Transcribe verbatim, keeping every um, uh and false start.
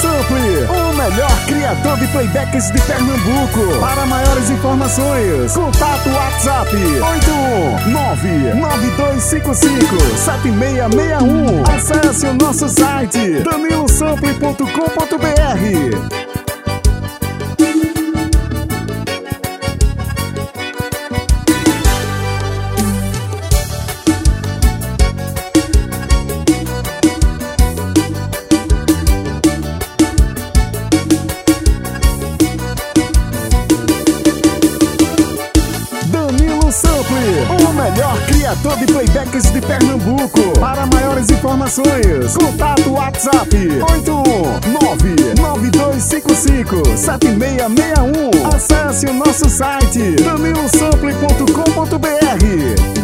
Sample, o melhor criador de playbacks de Pernambuco. Para maiores informações, contato WhatsApp oito um nove nove dois cinco cinco sete seis seis um. Acesse o nosso site danilo sample ponto com ponto br. Sample, o melhor criador de playbacks de Pernambuco. Para maiores informações, contato WhatsApp oito um nove nove dois cinco cinco sete seis seis um. Acesse o nosso site danilo sample ponto com ponto br.